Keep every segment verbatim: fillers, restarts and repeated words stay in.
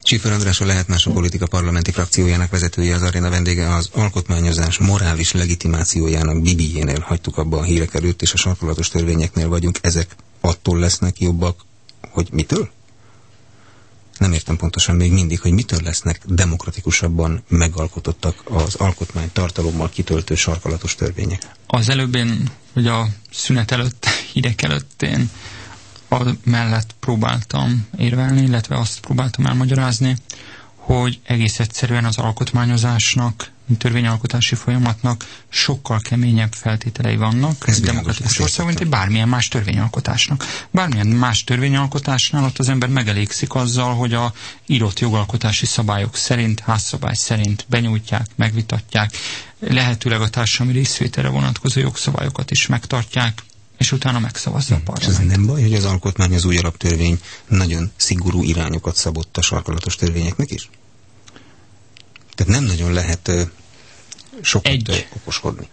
Schiffer András, a Lehet Más a Politika parlamenti frakciójának vezetője, az aréna vendége. Az alkotmányozás morális legitimációjának bibijénél hagytuk abba a hírek előtt, és a sarkalatos törvényeknél vagyunk. Ezek attól lesznek jobbak, hogy mitől? Nem értem pontosan még mindig, hogy mitől lesznek demokratikusabban megalkotottak az alkotmány tartalommal kitöltő sarkalatos törvények. Az előbb én, hogy a szünet előtt, hírek előtt én mellett próbáltam érvelni, illetve azt próbáltam elmagyarázni, hogy egész egyszerűen az alkotmányozásnak, törvényalkotási folyamatnak sokkal keményebb feltételei vannak ez demokratikus országban, mint egy bármilyen más törvényalkotásnak. Bármilyen más törvényalkotásnál ott az ember megelégszik azzal, hogy a írott jogalkotási szabályok szerint, házszabály szerint benyújtják, megvitatják, lehetőleg a társadalmi részvételre vonatkozó jogszabályokat is megtartják, és utána megszavazza a parlament. És ez nem baj, hogy az alkotmány, az új alaptörvény nagyon szigorú irányokat szabott a sarkalatos törvényeknek is? Tehát nem nagyon lehet uh, sokat Egy. okoskodni.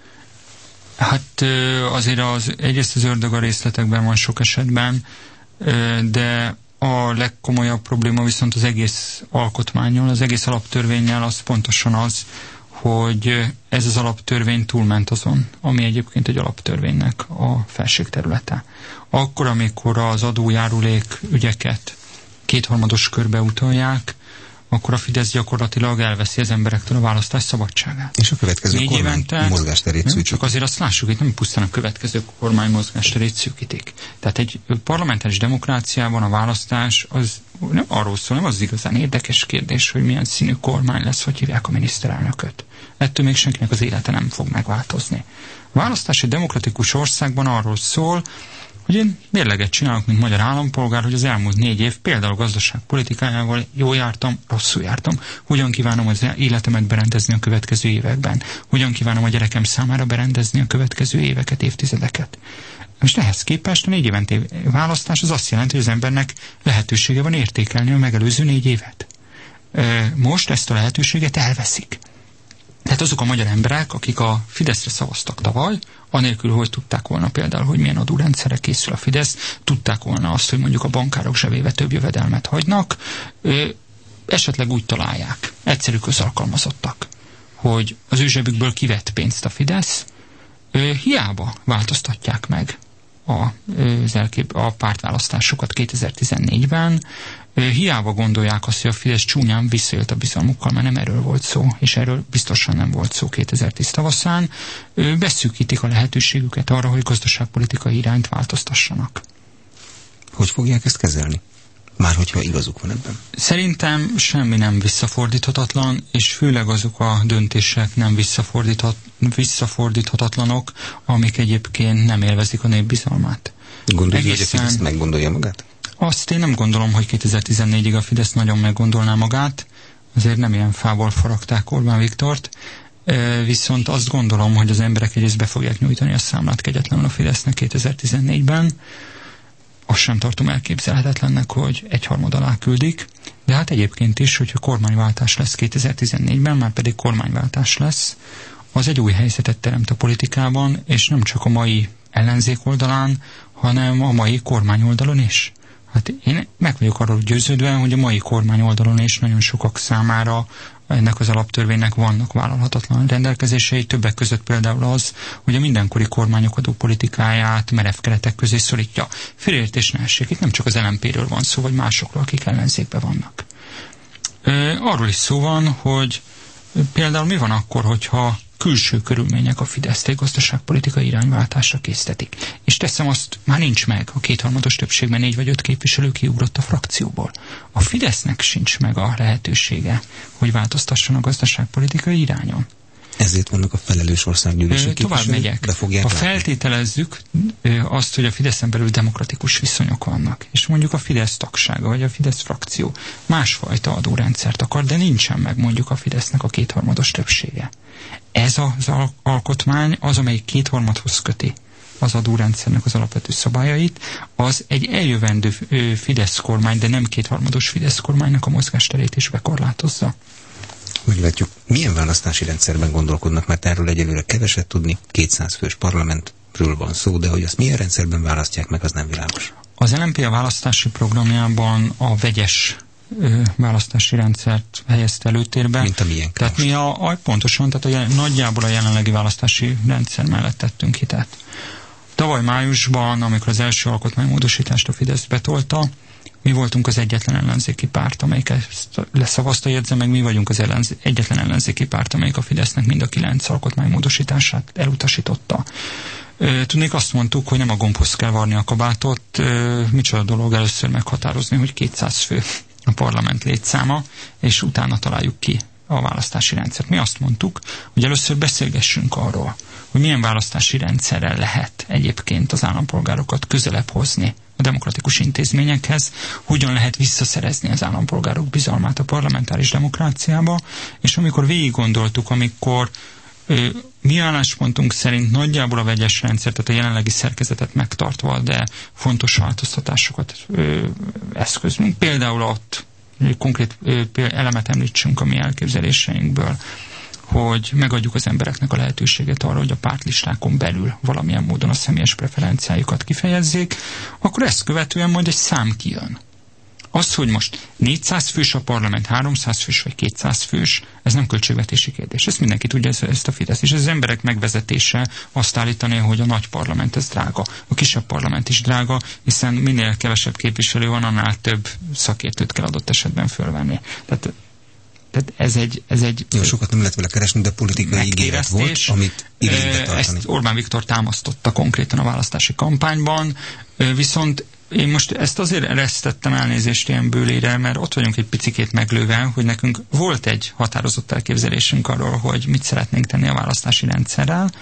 Hát uh, azért az, egyrészt az ördög a részletekben van sok esetben, uh, de a legkomolyabb probléma viszont az egész alkotmánnyal, az egész alaptörvénnyel az pontosan az, hogy ez az alaptörvény túlment azon, ami egyébként egy alaptörvénynek a felségterülete. Akkor, amikor az adójárulék ügyeket kétharmados körbe utalják, akkor a Fidesz gyakorlatilag elveszi az emberektől a választás szabadságát. És a következő Négy kormány évente, mozgásterét szűkítik. Csak azért azt lássuk, hogy nem pusztán a következő kormány mozgásterét szűkítik. Tehát egy parlamentáris demokráciában a választás az nem arról szól, nem az igazán érdekes kérdés, hogy milyen színű kormány lesz, hogy hívják a miniszterelnököt. Ettől még senkinek az élete nem fog megváltozni. A választás egy demokratikus országban arról szól, hogy én mérleget csinálok, mint magyar állampolgár, hogy az elmúlt négy év például a gazdaságpolitikájával jól jártam, rosszul jártam. Hogyan kívánom az életemet berendezni a következő években? Hogyan kívánom a gyerekem számára berendezni a következő éveket, évtizedeket? Most ehhez képest a négy évente választás az azt jelenti, hogy az embernek lehetősége van értékelni a megelőző négy évet. Most ezt a lehetőséget elveszik. Tehát azok a magyar emberek, akik a Fideszre szavaztak tavaly, anélkül, hogy tudták volna például, hogy milyen adórendszerre készül a Fidesz, tudták volna azt, hogy mondjuk a bankárok zsebébe több jövedelmet hagynak, ö, esetleg úgy találják, egyszerű közalkalmazottak, hogy az ő zsebükből kivett pénzt a Fidesz, ö, hiába változtatják meg a, az elkép, a pártválasztásokat kétezer-tizennégyben, hiába gondolják azt, hogy a Fidesz csúnyán visszaélt a bizalmukkal, mert nem erről volt szó, és erről biztosan nem volt szó kétezer-tíz tavaszán, beszűkítik a lehetőségüket arra, hogy gazdaságpolitikai irányt változtassanak. Hogy fogják ezt kezelni? Már hogyha igazuk van ebben? Szerintem semmi nem visszafordíthatatlan, és főleg azok a döntések nem visszafordíthat, visszafordíthatatlanok, amik egyébként nem élvezik a nép bizalmát. Gondolja, hogy a Fidesz meggondolja magát? Azt én nem gondolom, hogy kétezer-tizennégyig a Fidesz nagyon meggondolná magát, azért nem ilyen fából faragták Orbán Viktort, viszont azt gondolom, hogy az emberek egyrészt be fogják nyújtani a számlát kegyetlenül a Fidesznek kétezer-tizennégyben. Azt sem tartom elképzelhetetlennek, hogy egyharmad alá küldik, de hát egyébként is, hogyha kormányváltás lesz kétezer-tizennégyben, már pedig kormányváltás lesz, az egy új helyzetet teremt a politikában, és nem csak a mai ellenzék oldalán, hanem a mai kormány oldalon is. Hát én meg vagyok arról győződve, hogy a mai kormány oldalon is nagyon sokak számára ennek az alaptörvénynek vannak vállalhatatlan rendelkezései, többek között például az, hogy a mindenkori kormányok adópolitikáját merev keretek közé szorítja. Félreértés ne essék, itt nem csak az el em pé-ről van szó, vagy másokról, akik ellenzékben vannak. E, arról is szó van, hogy például mi van akkor, hogyha külső körülmények a Fideszt egy gazdaságpolitikai irányváltásra késztetik. És teszem azt, már nincs meg. A kétharmados többségben négy vagy öt képviselő kiugrott a frakcióból. A Fidesznek sincs meg a lehetősége, hogy változtasson a gazdaságpolitikai irányon. Ezért vannak a felelős országgyűlési képviselők. Tovább megyek. Ha feltételezzük azt, hogy a Fideszen belül demokratikus viszonyok vannak, és mondjuk a Fidesz tagsága, vagy a Fidesz frakció másfajta adórendszert akar, de nincsen meg mondjuk a Fidesznek a kétharmados többsége. Ez az al- alkotmány az, amelyik kétharmadhoz köti az adórendszernek az alapvető szabályait, az egy eljövendő Fidesz kormány, de nem kétharmados Fidesz kormánynak a mozgásterét is bekorlátozza. Meglátjuk, milyen választási rendszerben gondolkodnak, mert erről egyelőre keveset tudni, kétszáz fős parlamentről van szó, de hogy azt milyen rendszerben választják meg, az nem világos. Az el em pé a választási programjában a vegyes ö, választási rendszert helyezte előtérbe. Mint a milyen. Tehát mi a, a, pontosan, tehát a jel, nagyjából a jelenlegi választási rendszer mellett tettünk hitet. Tavaly májusban, amikor az első alkotmánymódosítást a Fidesz betolta, mi voltunk az egyetlen ellenzéki párt, amelyik ezt leszavazta, jegyzem meg, mi vagyunk az ellenz, egyetlen ellenzéki párt, amelyik a Fidesznek mind a kilenc alkotmánymódosítását elutasította. Tudnék, azt mondtuk, hogy nem a gombhoz kell varni a kabátot, micsoda dolog először meghatározni, hogy kétszáz fő a parlament létszáma, és utána találjuk ki a választási rendszert. Mi azt mondtuk, hogy először beszélgessünk arról, hogy milyen választási rendszerrel lehet egyébként az állampolgárokat közelebb hozni a demokratikus intézményekhez, hogyan lehet visszaszerezni az állampolgárok bizalmát a parlamentáris demokráciába, és amikor végig gondoltuk, amikor ö, mi álláspontunk szerint nagyjából a vegyes rendszer, tehát a jelenlegi szerkezetet megtartva, de fontos változtatásokat ö, eszközünk. Például ott konkrét ö, elemet említsünk a mi elképzeléseinkből, hogy megadjuk az embereknek a lehetőséget arra, hogy a pártlistákon belül valamilyen módon a személyes preferenciájukat kifejezzék, akkor ezt követően majd egy szám kijön. Az, hogy most négyszáz fős a parlament, háromszáz fős vagy kétszáz fős, ez nem költségvetési kérdés. Ezt mindenki tudja, ezt a Fidesz. És az emberek megvezetése azt állítani, hogy a nagy parlament ez drága. A kisebb parlament is drága, hiszen minél kevesebb képviselő van, annál több szakértőt kell adott esetben fölvenni. Tehát Tehát ez egy... Ez egy Jó, sokat nem lehet vele keresni, de politikai ígéret volt, amit igénybe tartani. Ezt Orbán Viktor támasztotta konkrétan a választási kampányban, viszont én most ezt azért eresztettem elnézést ilyen bőlére, mert ott vagyunk egy picikét meglőve, hogy nekünk volt egy határozott elképzelésünk arról, hogy mit szeretnénk tenni a választási rendszerrel,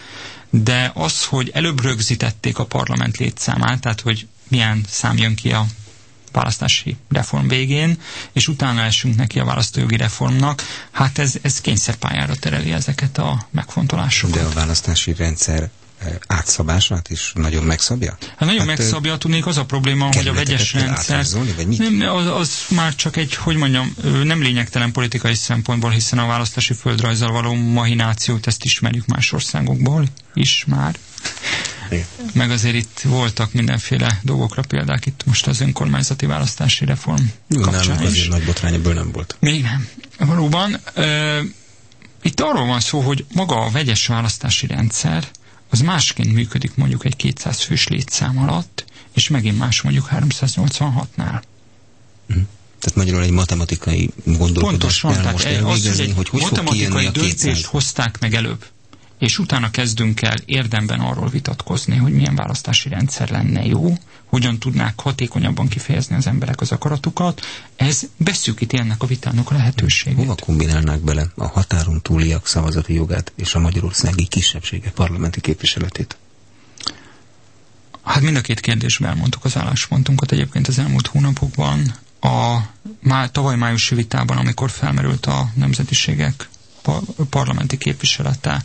de az, hogy előbb rögzítették a parlament létszámát, tehát hogy milyen szám jön ki a választási reform végén, és utána esünk neki a választójogi reformnak, hát ez, ez kényszerpályára tereli ezeket a megfontolásokat. De a választási rendszer átszabását is nagyon megszabja? Hát nagyon hát megszabja, tudnék, az a probléma, hogy a vegyes rendszer nem, az, az már csak egy, hogy mondjam, nem lényegtelen politikai szempontból, hiszen a választási földrajzzal való mahinációt, ezt ismerjük más országokból is már. Igen. Meg azért itt voltak mindenféle dolgokra példák, itt most az önkormányzati választási reform Jó, kapcsán is. Azért nagy botrány ebből nem volt. Még nem. Valóban. Uh, itt arról van szó, hogy maga a vegyes választási rendszer az másként működik mondjuk egy kétszáz fős létszám alatt, és megint más mondjuk háromszáznyolcvanhatnál. Uh-huh. Tehát magyarul egy matematikai gondolkodást kell most elvégezni, hogy, hogy hogy fog kijönni a kétszáz. Döntést hozták meg előbb, és utána kezdünk el érdemben arról vitatkozni, hogy milyen választási rendszer lenne jó, hogyan tudnák hatékonyabban kifejezni az emberek az akaratukat, ez beszűkíti ennek a vitának a lehetőségét. Hova kombinálnák bele a határon túliak szavazati jogát és a magyarországi kisebbségek parlamenti képviseletét? Hát mind a két kérdésben elmondtuk az álláspontunkat egyébként az elmúlt hónapokban. A má, tavaly májusi vitában, amikor felmerült a nemzetiségek par, parlamenti képviselete,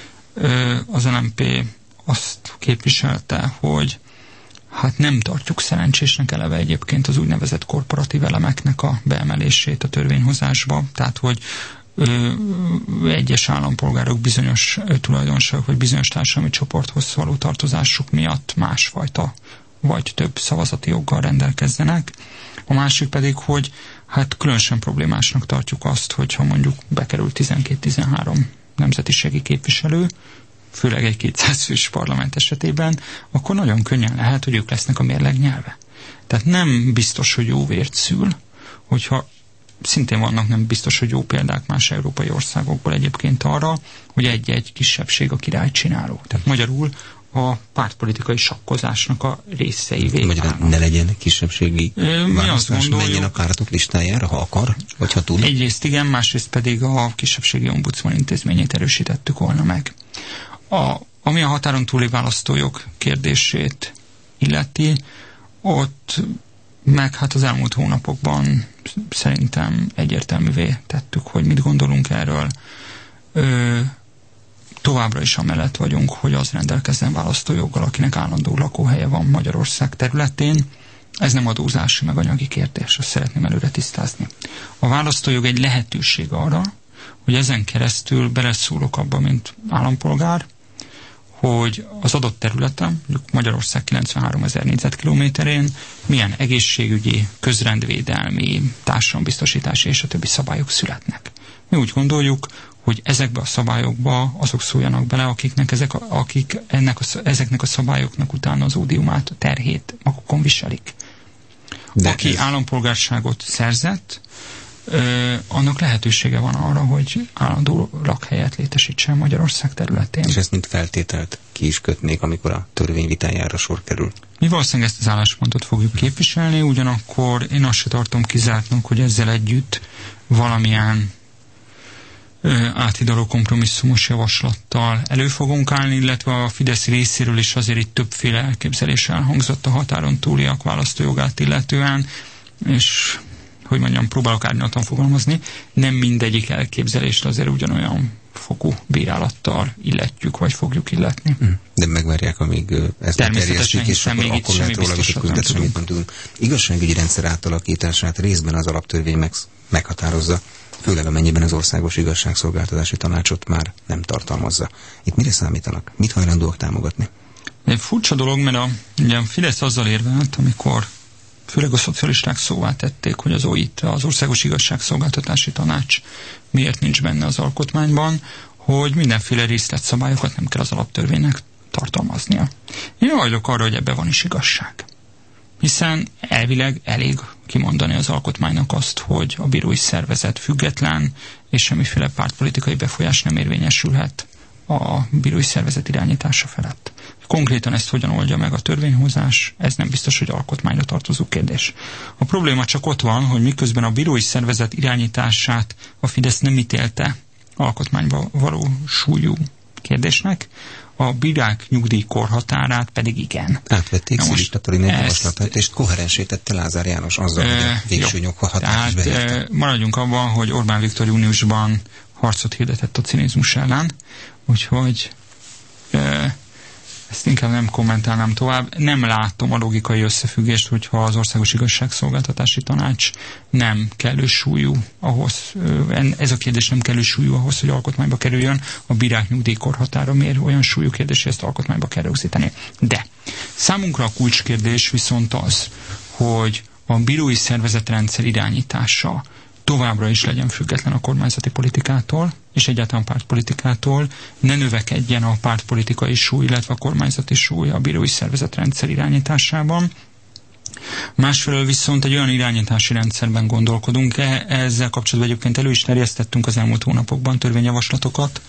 az en em pé azt képviselte, hogy hát nem tartjuk szerencsésnek eleve egyébként az úgynevezett korporatív elemeknek a beemelését a törvényhozásba, tehát hogy ö, egyes állampolgárok bizonyos tulajdonságok vagy bizonyos társadalmi csoporthoz való tartozásuk miatt másfajta vagy több szavazati joggal rendelkezzenek. A másik pedig, hogy hát különösen problémásnak tartjuk azt, hogyha mondjuk bekerül tizenkét-tizenhárom nemzetiségi képviselő, főleg egy kétszáz fős parlament esetében, akkor nagyon könnyen lehet, hogy ők lesznek a mérleg nyelve. Tehát nem biztos, hogy jó vért szül, hogyha szintén vannak nem biztos, hogy jó példák más európai országokból egyébként arra, hogy egy-egy kisebbség a király csináló. Tehát magyarul a pártpolitikai sakkozásnak a részeivé Magyarul ne legyen kisebbségi választás, menjen a pártok listájára, ha akar, vagy ha tud. Egyrészt igen, másrészt pedig a kisebbségi ombudsman intézményét erősítettük volna meg. A, ami a határon túli választójog kérdését illeti, ott meg hát az elmúlt hónapokban szerintem egyértelművé tettük, hogy mit gondolunk erről. Ö, továbbra is amellett vagyunk, hogy az rendelkezzen választójoggal, akinek állandó lakóhelye van Magyarország területén. Ez nem adózási meg anyagi kérdés, azt szeretném előre tisztázni. A választójog egy lehetőség arra, hogy ezen keresztül beleszólok abba, mint állampolgár, hogy az adott területen, Magyarország kilencvenháromezer négyzetkilométerén milyen egészségügyi, közrendvédelmi, társadalombiztosítási és a többi szabályok születnek. Mi úgy gondoljuk, hogy ezekbe a szabályokba azok szóljanak bele, akiknek ezek, akik ennek a, ezeknek a szabályoknak utána az ódiumát, a terhét magukon viselik. De aki ez... állampolgárságot szerzett, Ö, annak lehetősége van arra, hogy állandó lakhelyet létesítsen Magyarország területén. És ezt mint feltételt ki is kötnék, amikor a törvény vitájára sor kerül. Mi valószínűleg ezt az álláspontot fogjuk képviselni, ugyanakkor én azt se tartom kizártnak, hogy ezzel együtt valamilyen ö, áthidaló kompromisszumos javaslattal elő fogunk állni, illetve a Fidesz részéről is azért itt többféle elképzelés elhangzott a határon túliak választójogát illetően, és hogy mondjam, próbálok árnyaltan fogalmazni, nem mindegyik elképzelést azért ugyanolyan fokú bírálattal illetjük, vagy fogjuk illetni. De megvárják, amíg ezt terjesztik, és akkor, akkor lehet róla vitatkozni, semmit nem tudunk. Igazságügyi rendszer átalakítását részben az alaptörvény meg, meghatározza, főleg amennyiben az Országos Igazságszolgáltatási Tanácsot már nem tartalmazza. Itt mire számítanak? Mit hajlandóak támogatni? Egy furcsa dolog, mert a, ugye a Fidesz azzal érvelt, amikor főleg a szocialisták szóvá tették, hogy az o i té, az Országos Igazságszolgáltatási Tanács miért nincs benne az alkotmányban, hogy mindenféle részletszabályokat nem kell az alaptörvénynek tartalmaznia. Én hajlok arra, hogy ebben van is igazság. Hiszen elvileg elég kimondani az alkotmánynak azt, hogy a bírói szervezet független, és semmiféle pártpolitikai befolyás nem érvényesülhet a bírói szervezet irányítása felett. Konkrétan ezt hogyan oldja meg a törvényhozás, ez nem biztos, hogy alkotmányra tartozó kérdés. A probléma csak ott van, hogy miközben a bírói szervezet irányítását a Fidesz nem ítélte alkotmányba való súlyú kérdésnek, a bírák nyugdíjkorhatárát pedig igen. Átvették Szili Katalin javaslatát, és koherensítette Lázár János azzal, e, hogy a végső nyughatárt is beérte. Maradjunk abban, hogy Orbán Viktor júniusban harcot hirdetett a cinizmus ellen, úgyhogy e, ezt inkább nem kommentálnám tovább. Nem látom a logikai összefüggést, hogyha az Országos Igazságszolgáltatási Tanács nem kellő súlyú ahhoz, ez a kérdés nem kellő súlyú ahhoz, hogy alkotmányba kerüljön, a bírák nyugdíjkorhatára miért olyan súlyú kérdés, hogy ezt alkotmányba kell rögzíteni. De számunkra a kulcskérdés viszont az, hogy a bírói szervezetrendszer irányítása továbbra is legyen független a kormányzati politikától, és egyáltalán pártpolitikától, ne növekedjen a pártpolitikai súly, illetve a kormányzati súly a bírói szervezetrendszer irányításában. Másfelől viszont egy olyan irányítási rendszerben gondolkodunk, e, ezzel kapcsolatban egyébként elő is terjesztettünk az elmúlt hónapokban törvényjavaslatokat,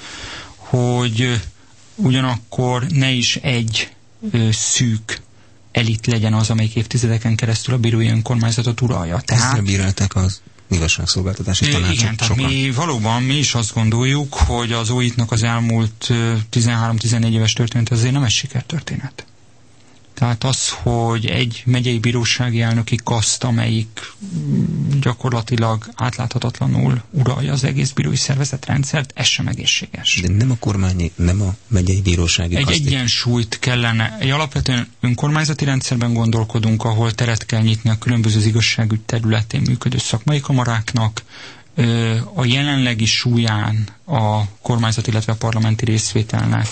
hogy ugyanakkor ne is egy ö, szűk elit legyen az, amelyik évtizedeken keresztül a bírói önkormányzatot uralja. Tehát ezzel bírálták az igazságszolgáltatási tanácsok. Igen, tehát mi valóban mi is azt gondoljuk, hogy az o i té-nak az elmúlt tizenhárom-tizennégy éves történet azért nem egy sikertörténet. Tehát az, hogy egy megyei bírósági elnöki kaszt, amelyik gyakorlatilag átláthatatlanul uralja az egész bírói szervezetrendszert, ez sem egészséges. De nem a kormányi, nem a megyei bírósági Egy kasztik. egyensúlyt kellene, egy alapvetően önkormányzati rendszerben gondolkodunk, ahol teret kell nyitni a különböző az igazságügy területén működő szakmai kamaráknak, a jelenlegi súlyán a kormányzati, illetve a parlamenti részvételnek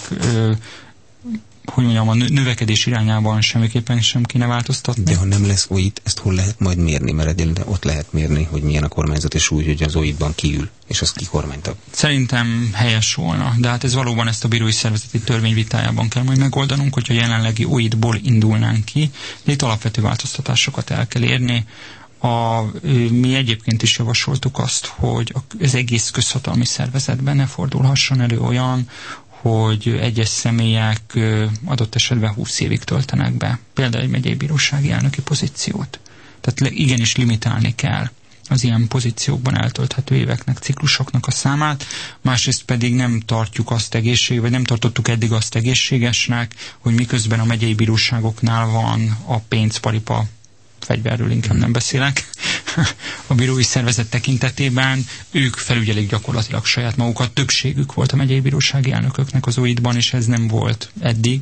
hogy mondjam, a növekedés irányában semmiképpen sem kéne változtatni. De ha nem lesz o i té, ezt hol lehet majd mérni? Mert egyelőre ott lehet mérni, hogy milyen a kormányzati súly, hogy az o i té-ban kiül, és az kikormánytag. Szerintem helyes volna, de hát ez valóban ezt a bírói szervezeti törvény vitájában kell majd megoldanunk, hogyha jelenlegi o i té-ból indulnánk ki, de itt alapvető változtatásokat el kell érni. A, mi egyébként is javasoltuk azt, hogy az egész közhatalmi szervezetben ne fordulhasson elő olyan, hogy egyes személyek adott esetben húsz évig töltenek be, például egy megyei bírósági elnöki pozíciót. Tehát igenis limitálni kell az ilyen pozíciókban eltölthető éveknek, ciklusoknak a számát, másrészt pedig nem tartjuk azt egészséges, vagy nem tartottuk eddig azt egészségesnek, hogy miközben a megyei bíróságoknál van a pénzparipa, fegyverről inkább nem beszélek, a bírói szervezet tekintetében ők felügyelik gyakorlatilag saját magukat, többségük volt a megyei bírósági elnököknek az o i té-ban, és ez nem volt eddig.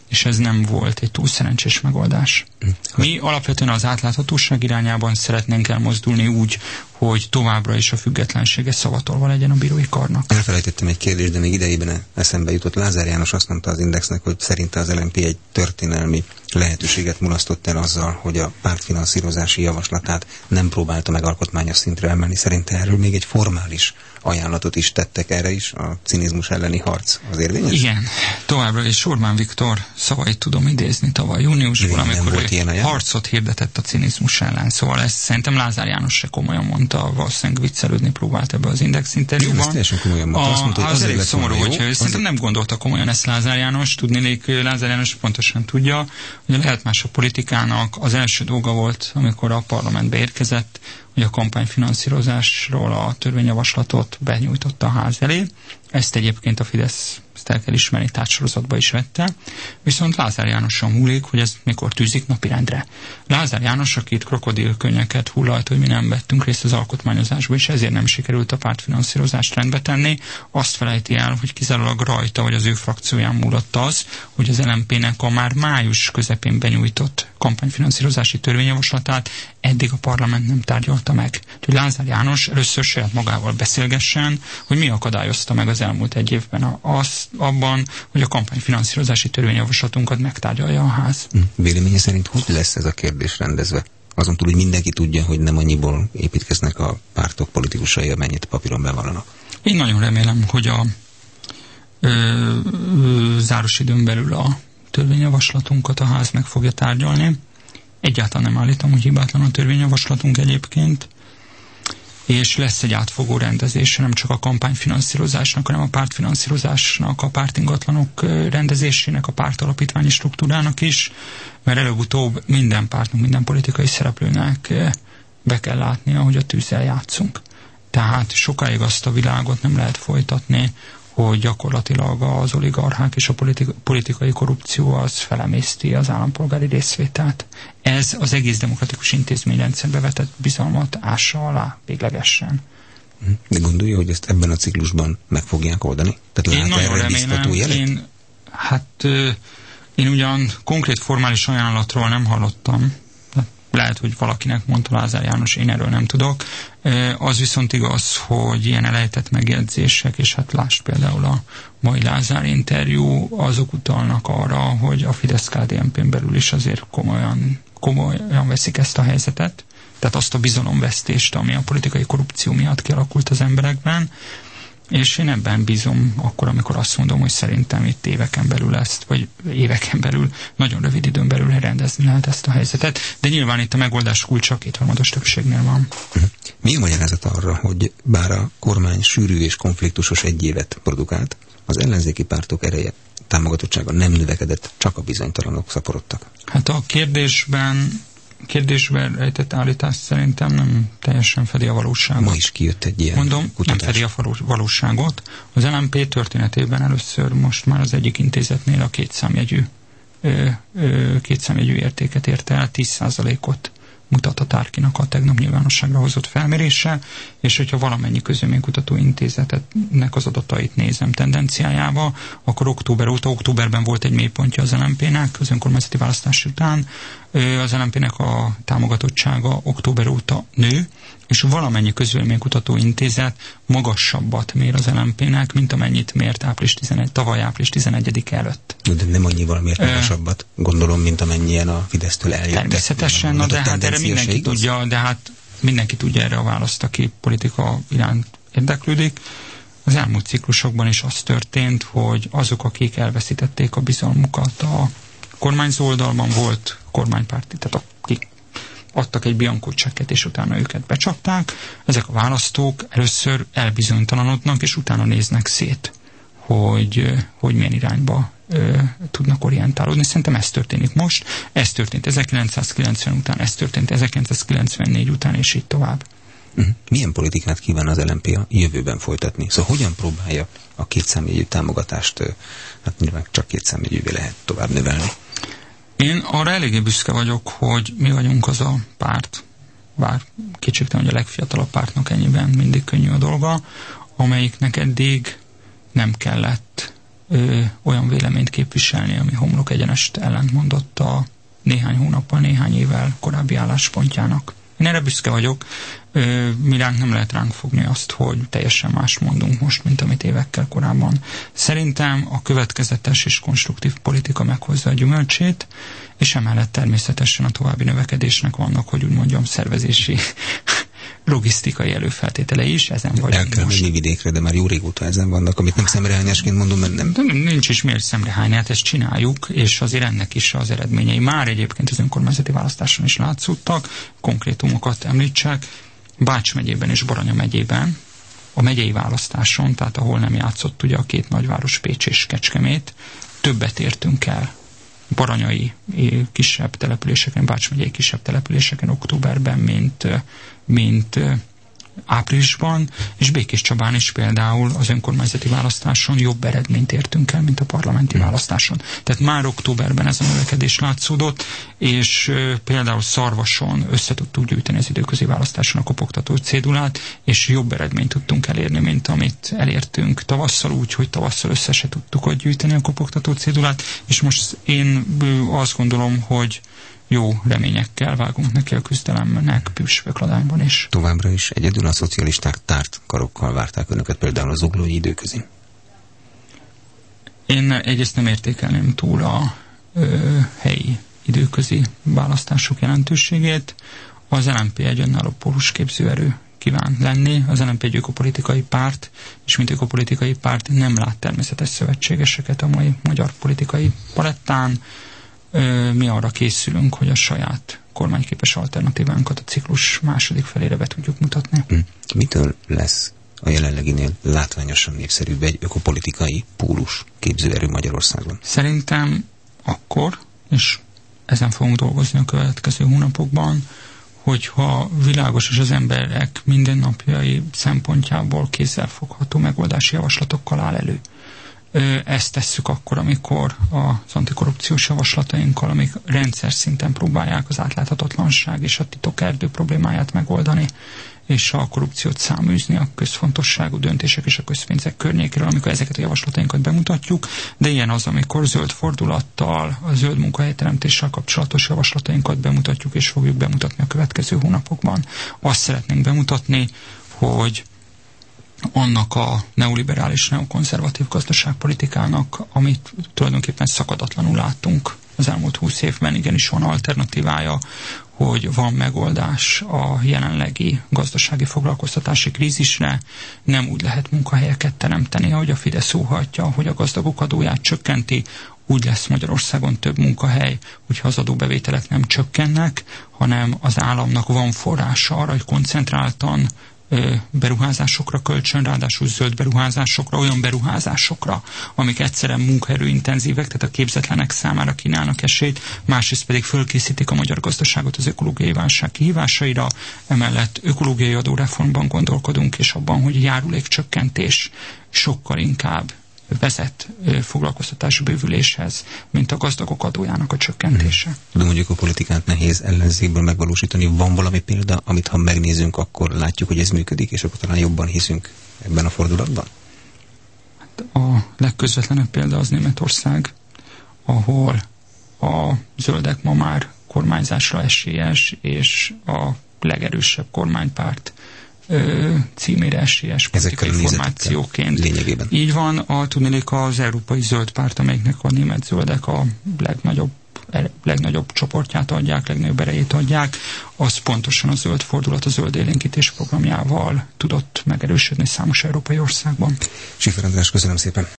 és ez nem volt egy túl szerencsés megoldás. Mi alapvetően az átláthatóság irányában szeretnénk elmozdulni úgy, hogy továbbra is a függetlensége szavatolva legyen a bírói karnak. Elfelejtettem egy kérdést, de még idejében eszembe jutott. Lázár János azt mondta az Indexnek, hogy szerinte az el em pé egy történelmi lehetőséget mulasztott el azzal, hogy a pártfinanszírozási javaslatát nem próbálta meg alkotmányos szintre emelni. Szerinte erről még egy formális ajánlatot is tettek, erre is a cinizmus elleni harc az érvényes? Igen, továbbra is Orbán Viktor szavait tudom idézni tavaly júniusban, amikor ő harcot hirdetett a cinizmus ellen. Szóval ezt szerintem Lázár János se komolyan mondta, valószínűleg viccelődni próbált ebbe az Index interjúban. Ez teljesen komolyan mondta. Azt mondta, hogy az elég szomorú, hogy szerintem nem gondolta komolyan ezt Lázár János. Tudnék, Lázár János pontosan tudja, hogy a lehet más a politikának az első dolga volt, amikor a parlamentbe érkezett, hogy a kampányfinanszírozásról a törvényjavaslatot benyújtotta a ház elé. Ezt egyébként a Fidesz, ezt el kell ismerni, tárgysorozatba is vette. Viszont Lázár Jánoson múlik, hogy ez mikor tűzik napirendre. Lázár János, aki itt krokodilkönnyeket hullalt, hogy mi nem vettünk részt az alkotmányozásba, és ezért nem sikerült a pártfinanszírozást rendbe tenni, azt felejti el, hogy kizárólag rajta, vagy az ő frakcióján múlott az, hogy az el em pé-nek a már május közepén benyújtott kampányfinanszírozási törvényjavaslatát eddig a parlament nem tárgyalta meg. Úgyhogy Lázár János először saját magával beszélgessen, hogy mi akadályozta meg az elmúlt egy évben az, abban, hogy a kampányfinanszírozási törvényjavaslatunkat megtárgyalja a ház. Véleménye szerint hogy lesz ez a kérdés rendezve? Azon túl, hogy mindenki tudja, hogy nem annyiból építkeznek a pártok politikusai, amennyit papíron bevallanak. Én nagyon remélem, hogy a ö, ö, záros időn belül a törvényjavaslatunkat a ház meg fogja tárgyalni. Egyáltalán nem állítom, hogy hibátlan a törvényjavaslatunk egyébként, és lesz egy átfogó rendezés, nem csak a kampányfinanszírozásnak, hanem a pártfinanszírozásnak, a pártingatlanok rendezésének, a pártalapítványi struktúrának is, mert előbb-utóbb minden pártnak, minden politikai szereplőnek be kell látnia, hogy a tűzzel játszunk. Tehát sokáig azt a világot nem lehet folytatni, hogy gyakorlatilag az oligarchák és a politika, politikai korrupció az felemészti az állampolgári részvételt. Ez az egész demokratikus intézményrendszerbe vetett bizalmat ássa alá véglegesen. De gondolja, hogy ezt ebben a ciklusban meg fogják oldani? Tehát én nagyon remélem, én, hát én ugyan konkrét formális ajánlatról nem hallottam, lehet, hogy valakinek mondta Lázár János, én erről nem tudok. Az viszont igaz, hogy ilyen elejtett megjegyzések, és hát lásd például a mai Lázár interjú, azok utalnak arra, hogy a Fidesz-ká dé en pén belül is azért komolyan, komolyan veszik ezt a helyzetet. Tehát azt a bizalomvesztést, ami a politikai korrupció miatt kialakult az emberekben. És én ebben bízom akkor, amikor azt mondom, hogy szerintem itt éveken belül ezt, vagy éveken belül, nagyon rövid időn belül rendezni lehet ezt a helyzetet, de nyilván itt a megoldás kulcsa kétharmados többségnél van. Mi a magyarázat arra, hogy bár a kormány sűrű és konfliktusos egy évet produkált, az ellenzéki pártok ereje, támogatottsága nem növekedett, csak a bizonytalanok szaporodtak? Hát a kérdésben kérdésben rejtett állítás szerintem nem teljesen fedi a valóságot. Ma is kijött egy ilyen Mondom, kutatás. Nem fedi a valóságot. Az el em pé történetében először most már az egyik intézetnél a kétszámjegyű, kétszámjegyű értéket érte el, tíz százalékot mutat a Tárkinak a tegnap nyilvánosságra hozott felmérése, és hogyha valamennyi közvéleménykutató intézetnek az adatait nézem tendenciájába, akkor október óta, októberben volt egy mélypontja az el em pének, az önkormányzati választás után, az el em pének a támogatottsága október óta nő, és valamennyi közvéleménykutató intézet magasabbat mér az el em pének, mint amennyit mért április tizenegy, tavaly április tizenegyedike előtt. De nem annyival mért magasabbat, gondolom, mint amennyien a Fidesztől eljöttek. Természetesen, na, de hát erre mindenki igaz? tudja, de hát mindenki tudja erre a választ, aki politika iránt érdeklődik. Az elmúlt ciklusokban is az történt, hogy azok, akik elveszítették a bizalmukat a kormányzó oldalban, volt kormánypárti, tehát akik adtak egy bianco csekket, és utána őket becsapták. Ezek a választók először elbizonytalanodnak, és utána néznek szét, hogy, hogy milyen irányba ö, tudnak orientálódni. Szerintem ez történik most, ez történt ezerkilencszázkilencven után, ez történt ezerkilencszázkilencvennégy után, és így tovább. Milyen politikát kíván az el em pé a jövőben folytatni? Szóval hogyan próbálja a kétszámjegyű támogatást, hát nyilván csak kétszámjegyűvé lehet tovább növelni? Én arra eléggé büszke vagyok, hogy mi vagyunk az a párt, bár kétségtelen, hogy a legfiatalabb pártnak ennyiben mindig könnyű a dolga, amelyiknek eddig nem kellett ö, olyan véleményt képviselni, ami homlok egyenest ellentmondott a néhány hónappal, néhány évvel korábbi álláspontjának. Én erre büszke vagyok, ö, mi ránk nem lehet ránk fogni azt, hogy teljesen más mondunk most, mint amit évekkel korábban. Szerintem a következetes és konstruktív politika meghozza a gyümölcsét, és emellett természetesen a további növekedésnek vannak, hogy úgy mondjam, szervezési logisztikai előfeltételei is, ezen vagyunk El kell menni vidékre, de már jó régóta ezen vannak, amit nem szemrehányásként mondom, mert nem... De nincs is miért szemrehányni, hát ezt csináljuk, és azért ennek is az eredményei már egyébként az önkormányzati választáson is látszottak, konkrétumokat említsek, Bács megyében és Baranya megyében, a megyei választáson, tehát ahol nem játszott ugye a két nagyváros, Pécs és Kecskemét, többet értünk el baranyai kisebb településeken, Bács megyei kisebb településeken októberben, mint, mint áprilisban, és Békéscsabán is például az önkormányzati választáson jobb eredményt értünk el, mint a parlamenti hmm. választáson. Tehát már októberben ez a növekedés látszódott, és például Szarvason össze tudtuk gyűjteni az időközi választáson a kopogtató cédulát, és jobb eredményt tudtunk elérni, mint amit elértünk tavasszal, úgy, hogy tavasszal össze se tudtuk ott gyűjteni a kopogtató cédulát, és most én azt gondolom, hogy jó reményekkel vágunk neki a küzdelemnek Püspökladányban is. Továbbra is egyedül a szocialisták tárt karokkal várták önöket, például a zuglói időközi. Én egyrészt nem értékelném túl a ö, helyi időközi választások jelentőségét. Az el em pé egy önálló pólusképző erő kíván lenni. Az el em pé egy ökopolitikai párt, és mint ökopolitikai párt nem lát természetes szövetségeseket a mai magyar politikai palettán. Mi arra készülünk, hogy a saját kormányképes alternatívánkat a ciklus második felére be tudjuk mutatni. Mitől lesz a jelenleginél látványosan népszerűbb egy ökopolitikai pólus képzőerő Magyarországon? Szerintem akkor, és ezen fogunk dolgozni a következő hónapokban, hogyha világos és az emberek mindennapjai szempontjából kézzelfogható megoldási javaslatokkal áll elő. Ezt tesszük akkor, amikor az antikorrupciós javaslatainkkal, amik rendszer szinten próbálják az átláthatatlanság és a titokerdő problémáját megoldani, és a korrupciót száműzni a közfontosságú döntések és a közpénzek környékéről, amikor ezeket a javaslatainkat bemutatjuk, de ilyen az, amikor zöld fordulattal, a zöld munkahelyteremtéssel kapcsolatos javaslatainkat bemutatjuk, és fogjuk bemutatni a következő hónapokban. Azt szeretnénk bemutatni, hogy annak a neoliberális, neokonzervatív gazdaságpolitikának, amit tulajdonképpen szakadatlanul láttunk az elmúlt húsz évben, igenis van alternatívája, hogy van megoldás a jelenlegi gazdasági foglalkoztatási krízisre, nem úgy lehet munkahelyeket teremteni, ahogy a Fidesz óhajtja, hogy a gazdagok adóját csökkenti, úgy lesz Magyarországon több munkahely, hogyha az adóbevételek nem csökkennek, hanem az államnak van forrása arra, hogy koncentráltan beruházásokra kölcsön, ráadásul zöld beruházásokra, olyan beruházásokra, amik egyszerűen munkaerőintenzívek, tehát a képzetlenek számára kínálnak esélyt, másrészt pedig fölkészítik a magyar gazdaságot az ökológiai válság kihívásaira, emellett ökológiai adóreformban gondolkodunk, és abban, hogy járulékcsökkentés sokkal inkább vezet foglalkoztatás bővüléshez, mint a gazdagok adójának a csökkentése. Tudom, hogy a politikát nehéz ellenzékből megvalósítani. Van valami példa, amit ha megnézünk, akkor látjuk, hogy ez működik, és akkor talán jobban hiszünk ebben a fordulatban? Hát a legközvetlenebb példa az Németország, ahol a zöldek ma már kormányzásra esélyes, és a legerősebb kormánypárt Ö, címére esélyes politikai formációként. Lényegében. Így van, a, tudnélik az Európai Zöld Párt, amelyiknek a német zöldek a legnagyobb, legnagyobb csoportját adják, legnagyobb erejét adják, az pontosan a zöld fordulat, a zöld élénkítés programjával tudott megerősödni számos európai országban. Schiffer András, köszönöm szépen.